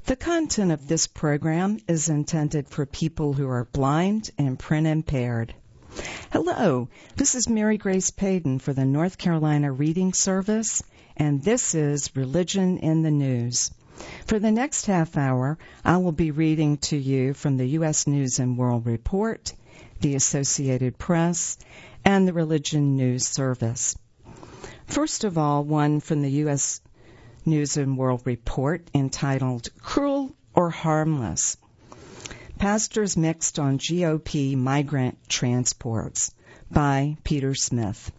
The content of this program is intended for people who are blind and print impaired. Hello, this is Mary Grace Payton for the North Carolina Reading Service, and this is Religion in the News. For the next half hour, I will be reading to you from the U.S. News and World Report, the Associated Press, and the Religion News Service. First of all, one from the U.S. News and World Report entitled Cruel or Harmless? Pastors Mixed on GOP Migrant Transports by Peter Smith.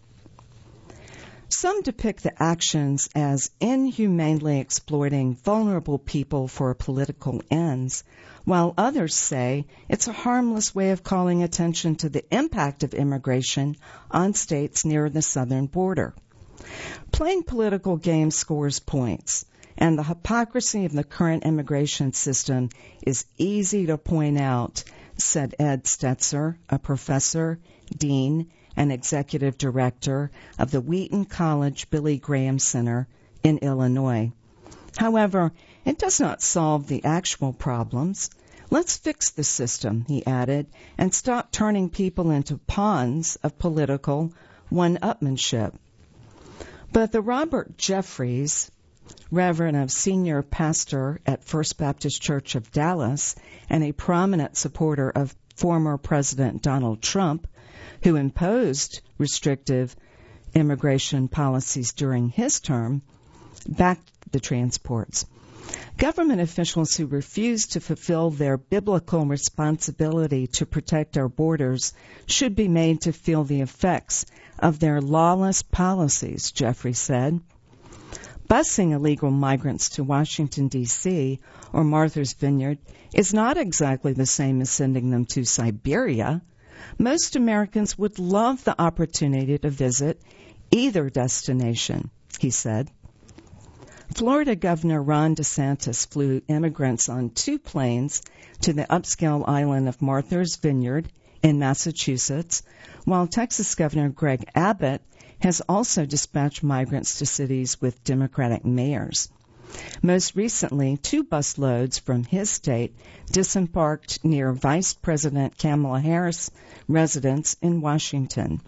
Some depict the actions as inhumanely exploiting vulnerable people for political ends, while others say it's a harmless way of calling attention to the impact of immigration on states near the southern border. Playing political games scores points, and the hypocrisy of the current immigration system is easy to point out, said Ed Stetzer, a professor, dean, and executive director of the Wheaton College Billy Graham Center in Illinois. However, it does not solve the actual problems. Let's fix the system, he added, and stop turning people into pawns of political one-upmanship. But the Robert Jeffries, Reverend of Senior Pastor at First Baptist Church of Dallas and a prominent supporter of former President Donald Trump, who imposed restrictive immigration policies during his term, backed the transports. Government officials who refuse to fulfill their biblical responsibility to protect our borders should be made to feel the effects of their lawless policies, Jeffrey said. Busing illegal migrants to Washington, D.C. or Martha's Vineyard is not exactly the same as sending them to Siberia. Most Americans would love the opportunity to visit either destination, he said. Florida Governor Ron DeSantis flew immigrants on 2 planes to the upscale island of Martha's Vineyard in Massachusetts, while Texas Governor Greg Abbott has also dispatched migrants to cities with Democratic mayors. Most recently, 2 busloads from his state disembarked near Vice President Kamala Harris' residence in Washington.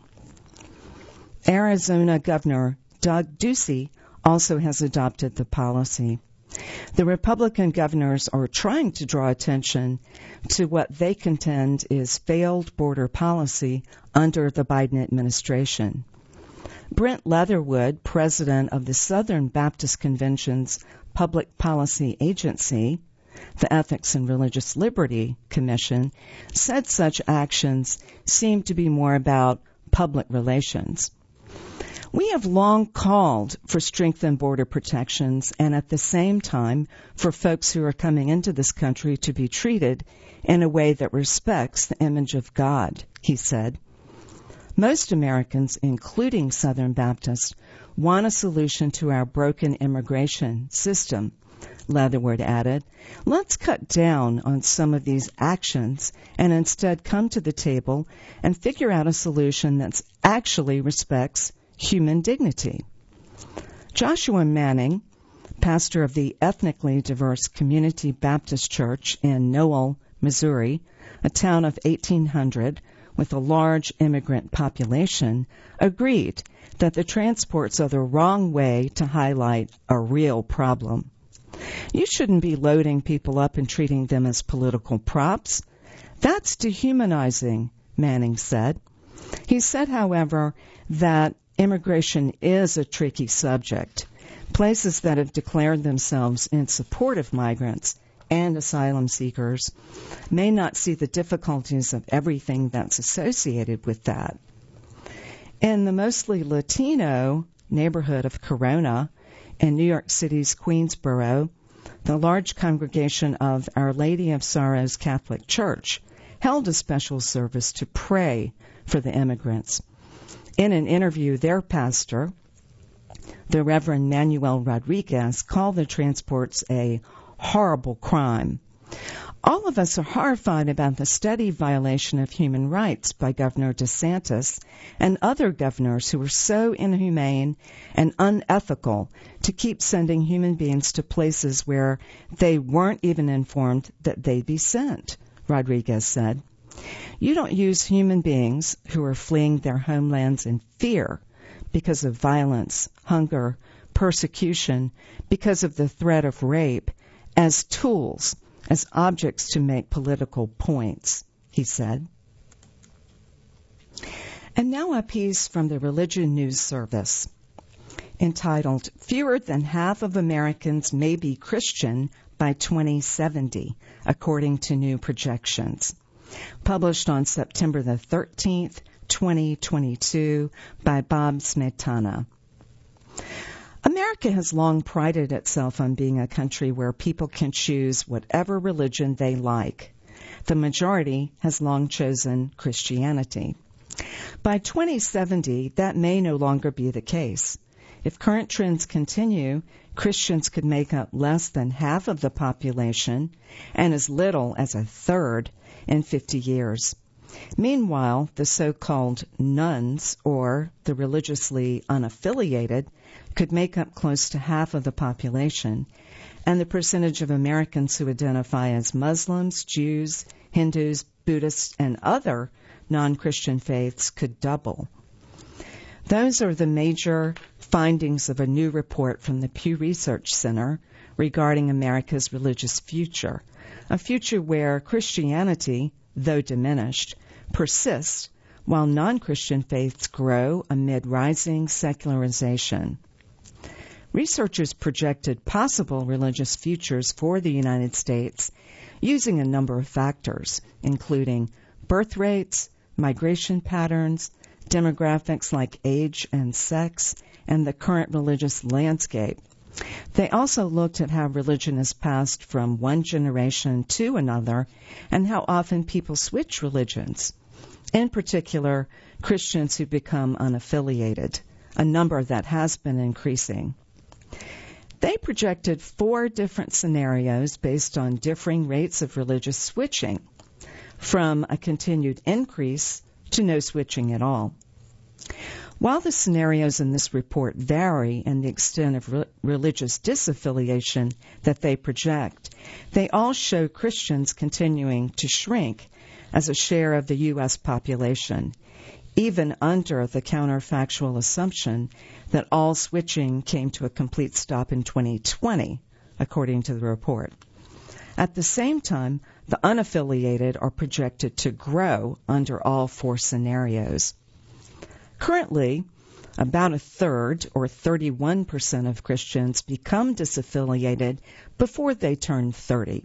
Arizona Governor Doug Ducey also has adopted the policy. The Republican governors are trying to draw attention to what they contend is failed border policy under the Biden administration. Brent Leatherwood, president of the Southern Baptist Convention's Public Policy Agency, the Ethics and Religious Liberty Commission, said such actions seem to be more about public relations. We have long called for strengthened border protections and at the same time for folks who are coming into this country to be treated in a way that respects the image of God, he said. Most Americans, including Southern Baptists, want a solution to our broken immigration system, Leatherwood added. Let's cut down on some of these actions and instead come to the table and figure out a solution that actually respects human dignity. Joshua Manning, pastor of the ethnically diverse Community Baptist Church in Noel, Missouri, a town of 1,800 with a large immigrant population, agreed that the transports are the wrong way to highlight a real problem. You shouldn't be loading people up and treating them as political props. That's dehumanizing, Manning said. He said, however, that immigration is a tricky subject. Places that have declared themselves in support of migrants and asylum seekers may not see the difficulties of everything that's associated with that. In the mostly Latino neighborhood of Corona in New York City's Queensboro, the large congregation of Our Lady of Sorrows Catholic Church held a special service to pray for the immigrants. In an interview, their pastor, the Reverend Manuel Rodriguez, called the transports a horrible crime. All of us are horrified about the steady violation of human rights by Governor DeSantis and other governors who are so inhumane and unethical to keep sending human beings to places where they weren't even informed that they'd be sent, Rodriguez said. You don't use human beings who are fleeing their homelands in fear because of violence, hunger, persecution, because of the threat of rape, as tools, as objects to make political points, he said. And now a piece from the Religion News Service entitled, Fewer Than Half of Americans May Be Christian by 2070, According to New Projections, published on September the 13th, 2022, by Bob Smetana. America has long prided itself on being a country where people can choose whatever religion they like. The majority has long chosen Christianity. By 2070, that may no longer be the case. If current trends continue, Christians could make up less than half of the population and as little as a third in 50 years. Meanwhile, the so-called nones, or the religiously unaffiliated, could make up close to half of the population, and the percentage of Americans who identify as Muslims, Jews, Hindus, Buddhists, and other non-Christian faiths could double. Those are the major findings of a new report from the Pew Research Center regarding America's religious future, a future where Christianity, though diminished, persists while non-Christian faiths grow amid rising secularization. Researchers projected possible religious futures for the United States using a number of factors, including birth rates, migration patterns, demographics like age and sex, and the current religious landscape. They also looked at how religion is passed from one generation to another and how often people switch religions. In particular, Christians who become unaffiliated, a number that has been increasing. They projected 4 different scenarios based on differing rates of religious switching, from a continued increase to no switching at all. While the scenarios in this report vary in the extent of religious disaffiliation that they project, they all show Christians continuing to shrink as a share of the U.S. population, even under the counterfactual assumption that all switching came to a complete stop in 2020, according to the report. At the same time, the unaffiliated are projected to grow under all 4 scenarios. Currently, about a third, or 31% of Christians, become disaffiliated before they turn 30.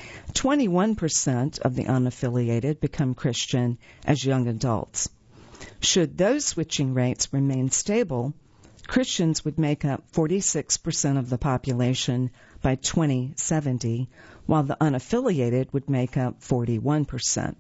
21% of the unaffiliated become Christian as young adults. Should those switching rates remain stable, Christians would make up 46% of the population by 2070, while the unaffiliated would make up 41%.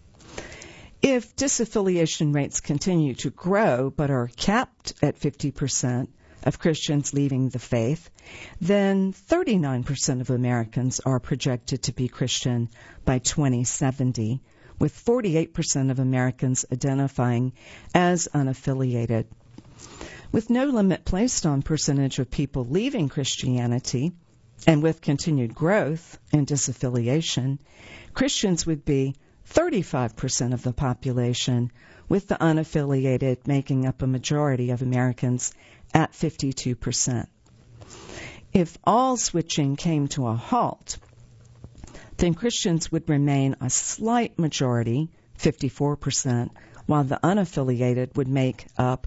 If disaffiliation rates continue to grow but are capped at 50% of Christians leaving the faith, then 39% of Americans are projected to be Christian by 2070, with 48% of Americans identifying as unaffiliated. With no limit placed on percentage of people leaving Christianity, and with continued growth in disaffiliation, Christians would be 35% of the population, with the unaffiliated making up a majority of Americans at 52%. If all switching came to a halt, then Christians would remain a slight majority, 54%, while the unaffiliated would make up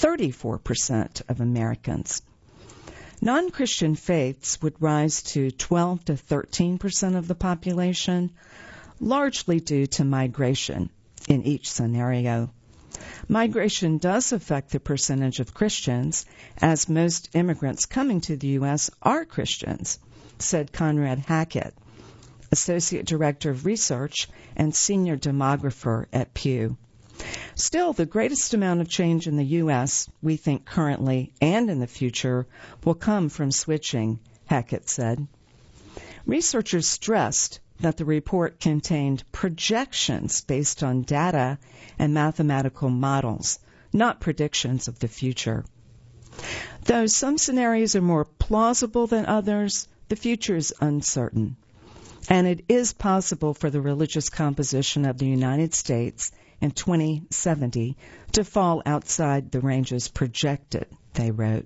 34% of Americans. Non-Christian faiths would rise to 12 to 13% of the population, largely due to migration in each scenario. Migration does affect the percentage of Christians, as most immigrants coming to the U.S. are Christians, said Conrad Hackett, Associate Director of Research and Senior Demographer at Pew. Still, the greatest amount of change in the U.S., we think currently and in the future, will come from switching, Hackett said. Researchers stressed that the report contained projections based on data and mathematical models, not predictions of the future. Though some scenarios are more plausible than others, the future is uncertain. And it is possible for the religious composition of the United States in 2070 to fall outside the ranges projected, they wrote.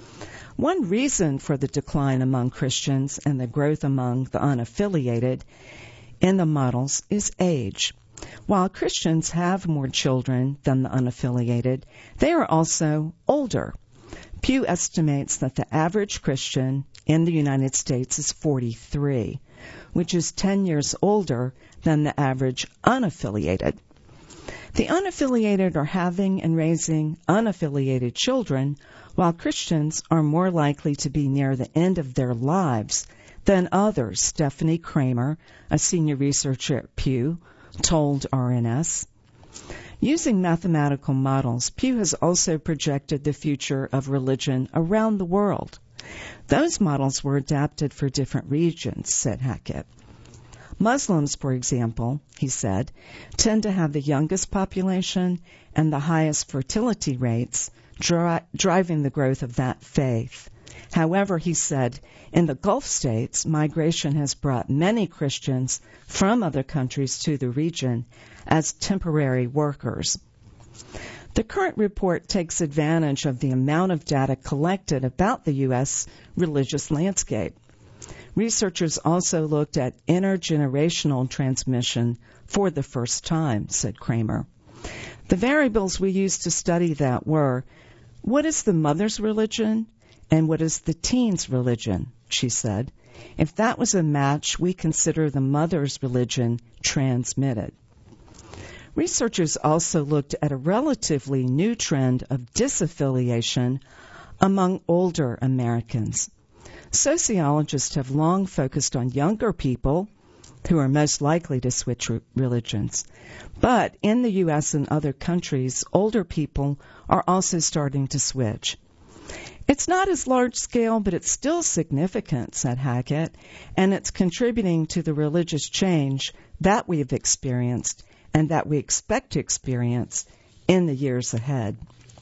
One reason for the decline among Christians and the growth among the unaffiliated in the models is age. While Christians have more children than the unaffiliated, they are also older. Pew estimates that the average Christian in the United States is 43, which is 10 years older than the average unaffiliated. The unaffiliated are having and raising unaffiliated children, while Christians are more likely to be near the end of their lives than others, Stephanie Kramer, a senior researcher at Pew, told RNS. Using mathematical models, Pew has also projected the future of religion around the world. Those models were adapted for different regions, said Hackett. Muslims, for example, he said, tend to have the youngest population and the highest fertility rates, driving the growth of that faith. However, he said, in the Gulf states, migration has brought many Christians from other countries to the region as temporary workers. The current report takes advantage of the amount of data collected about the U.S. religious landscape. Researchers also looked at intergenerational transmission for the first time, said Kramer. The variables we used to study that were, what is the mother's religion and what is the teen's religion, she said. If that was a match, we consider the mother's religion transmitted. Researchers also looked at a relatively new trend of disaffiliation among older Americans. Sociologists have long focused on younger people who are most likely to switch religions. But in the U.S. and other countries, older people are also starting to switch. It's not as large scale, but it's still significant, said Hackett, and it's contributing to the religious change that we have experienced and that we expect to experience in the years ahead.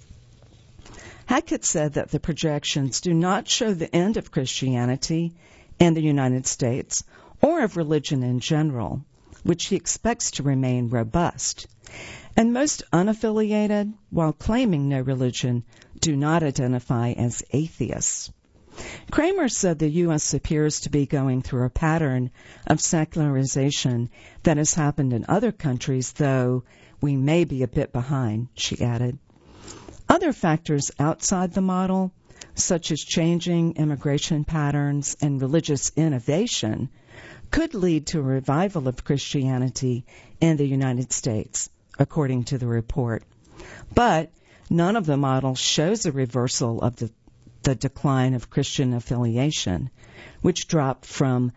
Hackett said that the projections do not show the end of Christianity in the United States or of religion in general, which he expects to remain robust. And most unaffiliated, while claiming no religion, do not identify as atheists. Kramer said the U.S. appears to be going through a pattern of secularization that has happened in other countries, though we may be a bit behind, she added. Other factors outside the model, such as changing immigration patterns and religious innovation, could lead to a revival of Christianity in the United States, according to the report. But none of the models shows a reversal of the decline of Christian affiliation, which dropped from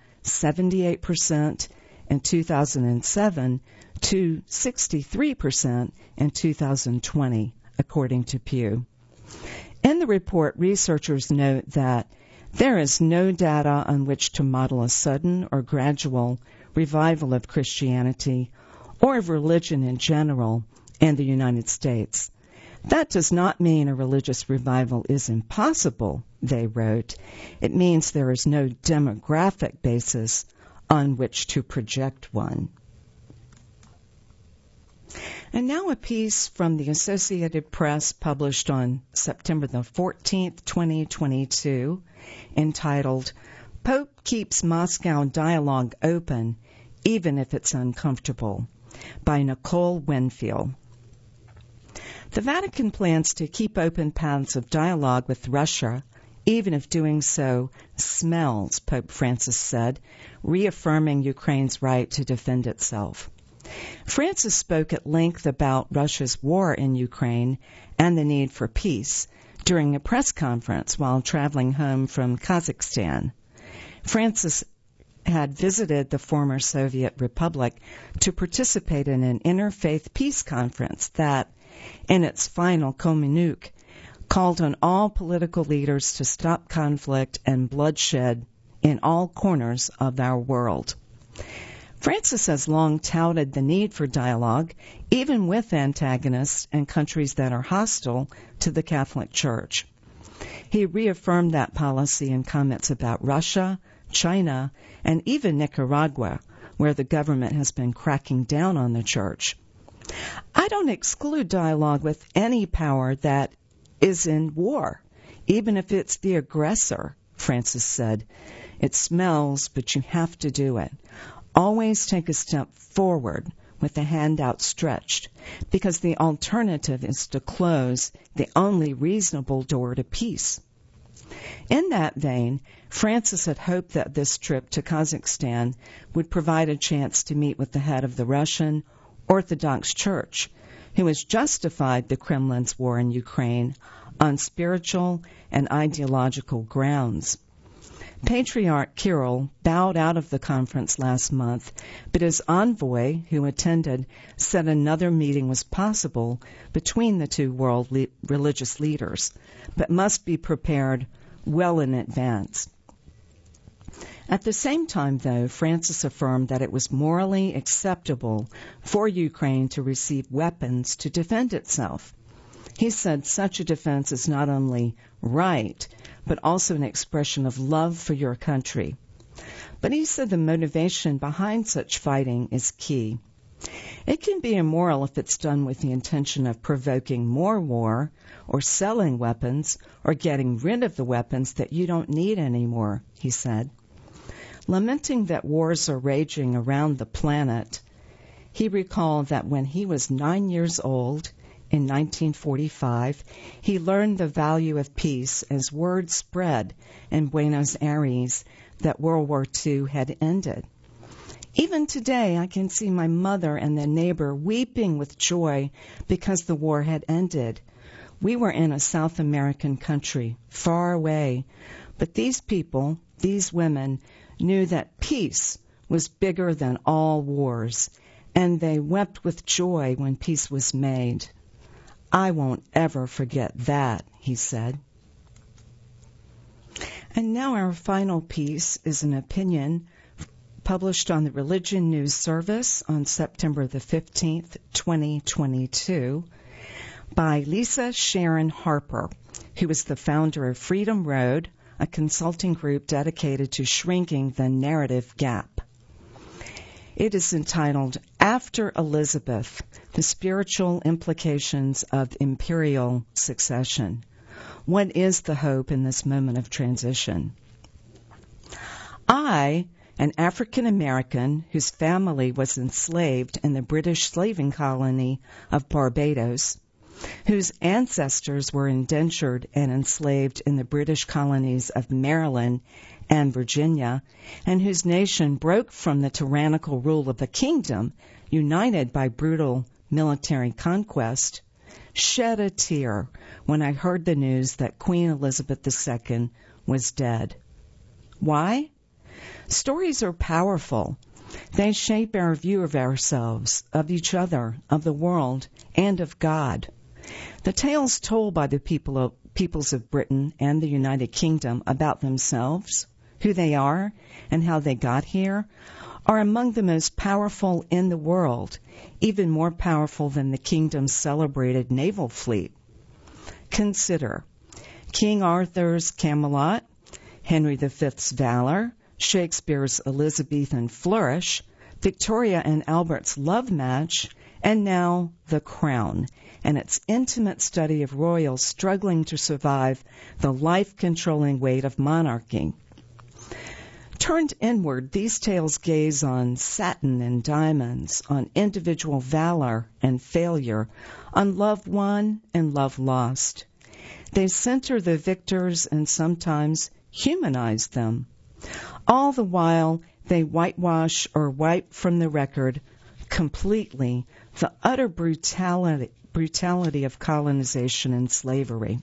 78% in 2007 to 63% in 2020, according to Pew. In the report, researchers note that there is no data on which to model a sudden or gradual revival of Christianity or of religion in general in the United States. That does not mean a religious revival is impossible, they wrote. It means there is no demographic basis on which to project one. And now a piece from the Associated Press published on September the 14th, 2022, entitled, Pope Keeps Moscow Dialogue Open, Even If It's Uncomfortable, by Nicole Winfield. The Vatican plans to keep open paths of dialogue with Russia, even if doing so smells, Pope Francis said, reaffirming Ukraine's right to defend itself. Francis spoke at length about Russia's war in Ukraine and the need for peace during a press conference while traveling home from Kazakhstan. Francis had visited the former Soviet Republic to participate in an interfaith peace conference that, in its final communique, called on all political leaders to stop conflict and bloodshed in all corners of our world. Francis has long touted the need for dialogue, even with antagonists and countries that are hostile to the Catholic Church. He reaffirmed that policy in comments about Russia, China, and even Nicaragua, where the government has been cracking down on the Church. I don't exclude dialogue with any power that is in war, even if it's the aggressor, Francis said. It smells, but you have to do it. Always take a step forward with the hand outstretched, because the alternative is to close the only reasonable door to peace. In that vein, Francis had hoped that this trip to Kazakhstan would provide a chance to meet with the head of the Russian Orthodox Church, who has justified the Kremlin's war in Ukraine on spiritual and ideological grounds. Patriarch Kirill bowed out of the conference last month, but his envoy, who attended, said another meeting was possible between the two world religious leaders, but must be prepared well in advance. At the same time, though, Francis affirmed that it was morally acceptable for Ukraine to receive weapons to defend itself. He said such a defense is not only right, but also an expression of love for your country. But he said the motivation behind such fighting is key. It can be immoral if it's done with the intention of provoking more war, or selling weapons, or getting rid of the weapons that you don't need anymore, he said. Lamenting that wars are raging around the planet, he recalled that when he was 9 years old, in 1945, he learned the value of peace as word spread in Buenos Aires that World War II had ended. Even today, I can see my mother and the neighbor weeping with joy because the war had ended. We were in a South American country, far away, but these people, these women, knew that peace was bigger than all wars, and they wept with joy when peace was made. I won't ever forget that, he said. And now our final piece is an opinion published on the Religion News Service on September the 15th, 2022, by Lisa Sharon Harper, who is the founder of Freedom Road, a consulting group dedicated to shrinking the narrative gap. It is entitled, After Elizabeth, the Spiritual Implications of Imperial Succession. What is the hope in this moment of transition? I, an African American whose family was enslaved in the British slaving colony of Barbados, whose ancestors were indentured and enslaved in the British colonies of Maryland and Virginia, and whose nation broke from the tyrannical rule of a kingdom united by brutal military conquest, shed a tear when I heard the news that Queen Elizabeth II was dead. Why? Stories are powerful. They shape our view of ourselves, of each other, of the world, and of God. The tales told by the peoples of Britain and the United Kingdom about themselves, who they are, and how they got here, are among the most powerful in the world, even more powerful than the kingdom's celebrated naval fleet. Consider King Arthur's Camelot, Henry V's valor, Shakespeare's Elizabethan flourish, Victoria and Albert's love match, and now The Crown, and its intimate study of royals struggling to survive the life-controlling weight of monarchy. Turned inward, these tales gaze on satin and diamonds, on individual valor and failure, on love won and love lost. They center the victors and sometimes humanize them. All the while, they whitewash or wipe from the record completely the utter brutality of colonization and slavery.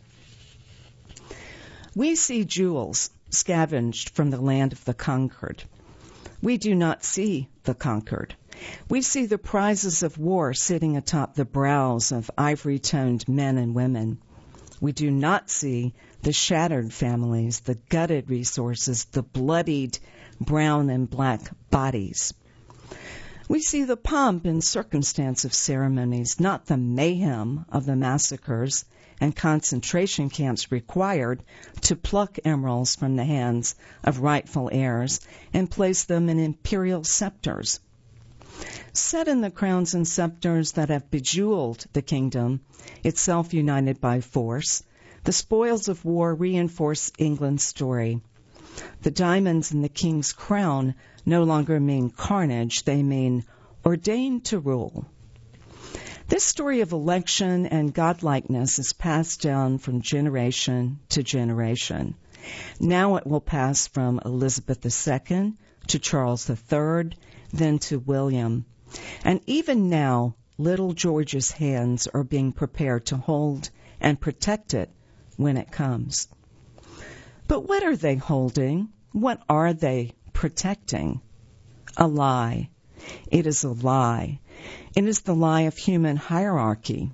We see jewels scavenged from the land of the conquered. We do not see the conquered. We see the prizes of war sitting atop the brows of ivory-toned men and women. We do not see the shattered families, the gutted resources, the bloodied brown and black bodies. We see the pomp and circumstance of ceremonies, not the mayhem of the massacres and concentration camps required to pluck emeralds from the hands of rightful heirs and place them in imperial scepters. Set in the crowns and scepters that have bejeweled the kingdom, itself united by force, the spoils of war reinforce England's story. The diamonds in the king's crown no longer mean carnage, they mean ordained to rule. This story of election and godlikeness is passed down from generation to generation. Now it will pass from Elizabeth II to Charles III, then to William. And even now, little George's hands are being prepared to hold and protect it when it comes. But what are they holding? What are they protecting? A lie. It is a lie. It is the lie of human hierarchy.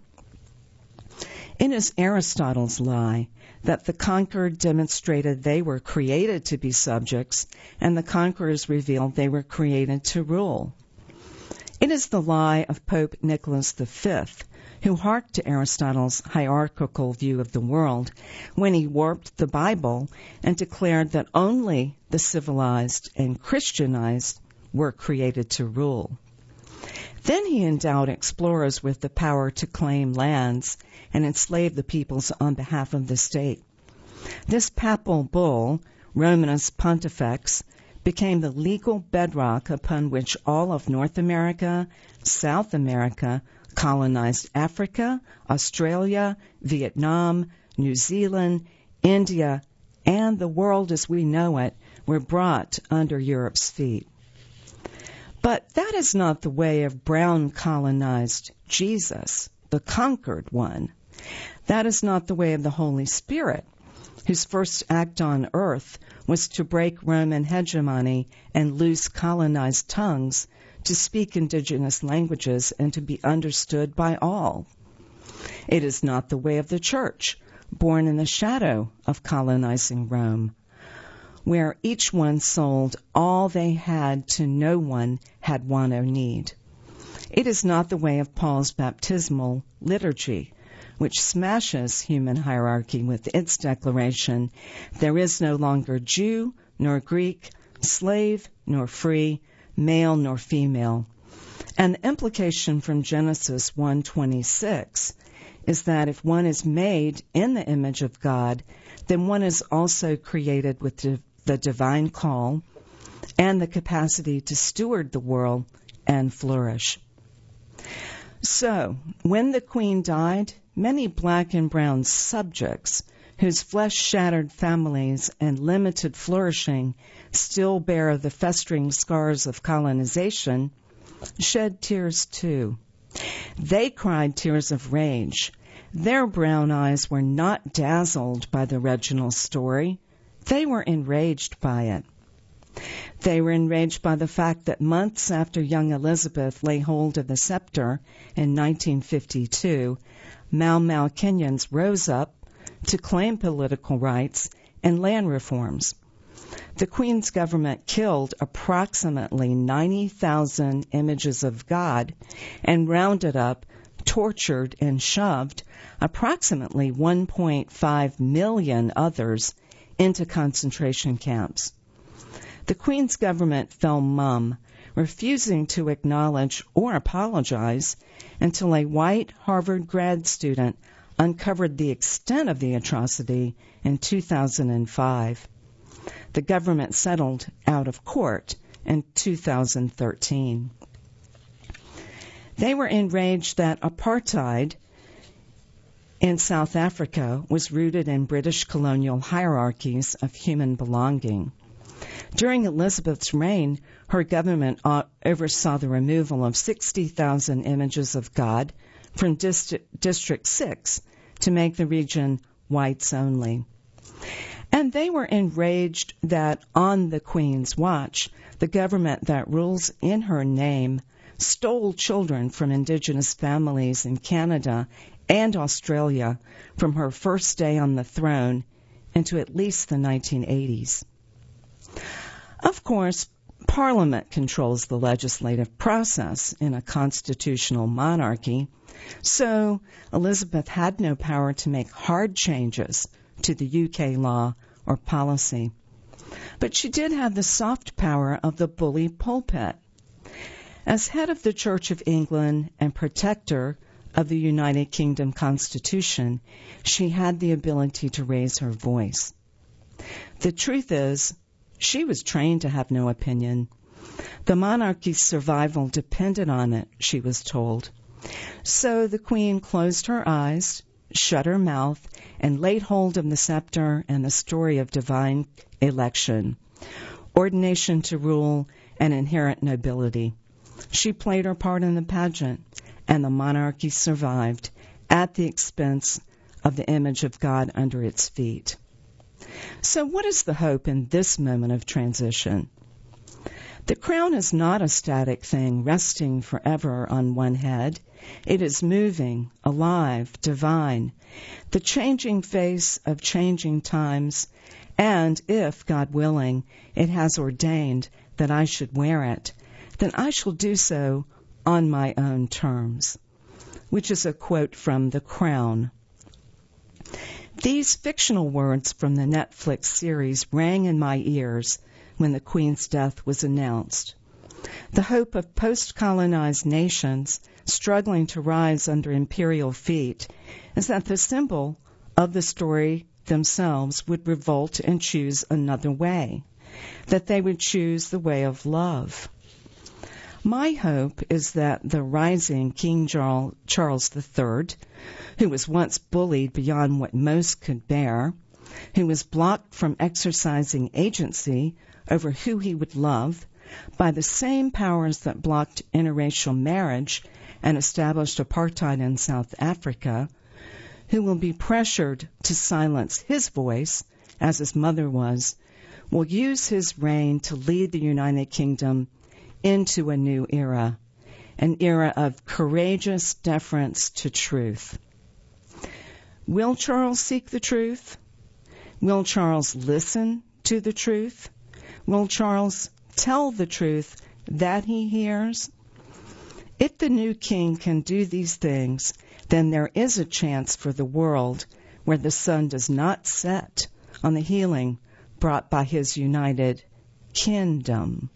It is Aristotle's lie that the conquered demonstrated they were created to be subjects, and the conquerors revealed they were created to rule. It is the lie of Pope Nicholas V, who harked to Aristotle's hierarchical view of the world when he warped the Bible and declared that only the civilized and Christianized were created to rule. Then he endowed explorers with the power to claim lands and enslave the peoples on behalf of the state. This papal bull, Romanus Pontifex, became the legal bedrock upon which all of North America, South America, colonized Africa, Australia, Vietnam, New Zealand, India, and the world as we know it were brought under Europe's feet. But that is not the way of Brown colonized Jesus, the conquered one. That is not the way of the Holy Spirit, whose first act on earth was to break Roman hegemony and loose colonized tongues to speak indigenous languages and to be understood by all. It is not the way of the Church, born in the shadow of colonizing Rome, where each one sold all they had to no one had want or need. It is not the way of Paul's baptismal liturgy, which smashes human hierarchy with its declaration, there is no longer Jew nor Greek, slave nor free, male nor female. And the implication from Genesis 1:26 is that if one is made in the image of God, then one is also created with the divine call and the capacity to steward the world and flourish. So, when the Queen died, many black and brown subjects whose flesh-shattered families and limited flourishing still bear the festering scars of colonization shed tears too. They cried tears of rage. Their brown eyes were not dazzled by the Reginald story. They were enraged by it. They were enraged by the fact that months after young Elizabeth lay hold of the scepter in 1952, Mau Mau Kenyans rose up to claim political rights and land reforms. The Queen's government killed approximately 90,000 images of God and rounded up, tortured, and shoved approximately 1.5 million others into concentration camps. The Queen's government fell mum, refusing to acknowledge or apologize until a white Harvard grad student uncovered the extent of the atrocity in 2005. The government settled out of court in 2013. They were enraged that apartheid in South Africa was rooted in British colonial hierarchies of human belonging. During Elizabeth's reign, her government oversaw the removal of 60,000 images of God from District 6 to make the region whites only. And they were enraged that on the Queen's watch, the government that rules in her name stole children from indigenous families in Canada and Australia from her first day on the throne into at least the 1980s. Of course, Parliament controls the legislative process in a constitutional monarchy, so Elizabeth had no power to make hard changes to the UK law or policy. But she did have the soft power of the bully pulpit. As head of the Church of England and protector of the United Kingdom Constitution, she had the ability to raise her voice. The truth is, she was trained to have no opinion. The monarchy's survival depended on it, she was told. So the Queen closed her eyes, shut her mouth, and laid hold of the scepter and the story of divine election, ordination to rule, and inherent nobility. She played her part in the pageant, and the monarchy survived at the expense of the image of God under its feet. So what is the hope in this moment of transition? The crown is not a static thing resting forever on one head. It is moving, alive, divine, the changing face of changing times, and if, God willing, it has ordained that I should wear it, then I shall do so on my own terms, which is a quote from The Crown. These fictional words from the Netflix series rang in my ears when the Queen's death was announced. The hope of post-colonized nations struggling to rise under imperial feet is that the symbol of the story themselves would revolt and choose another way, that they would choose the way of love. My hope is that the rising King Charles III, who was once bullied beyond what most could bear, who was blocked from exercising agency over who he would love by the same powers that blocked interracial marriage and established apartheid in South Africa, who will be pressured to silence his voice, as his mother was, will use his reign to lead the United Kingdom into a new era, an era of courageous deference to truth. Will Charles seek the truth? Will Charles listen to the truth? Will Charles tell the truth that he hears? If the new king can do these things, then there is a chance for the world where the sun does not set on the healing brought by his united kingdom.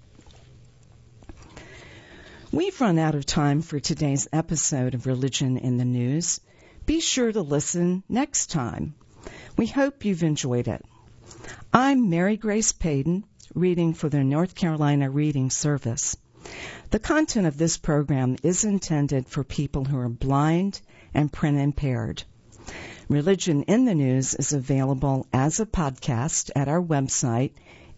We've run out of time for today's episode of Religion in the News. Be sure to listen next time. We hope you've enjoyed it. I'm Mary Grace Payden, reading for the North Carolina Reading Service. The content of this program is intended for people who are blind and print impaired. Religion in the News is available as a podcast at our website,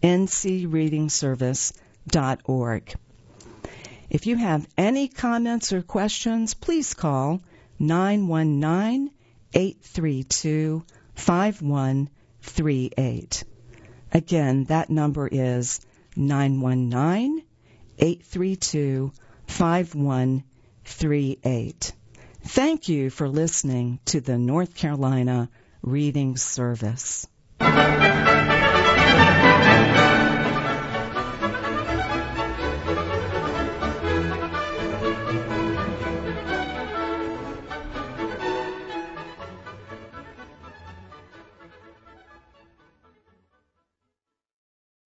ncreadingservice.org. If you have any comments or questions, please call 919-832-5138. Again, that number is 919-832-5138. Thank you for listening to the North Carolina Reading Service.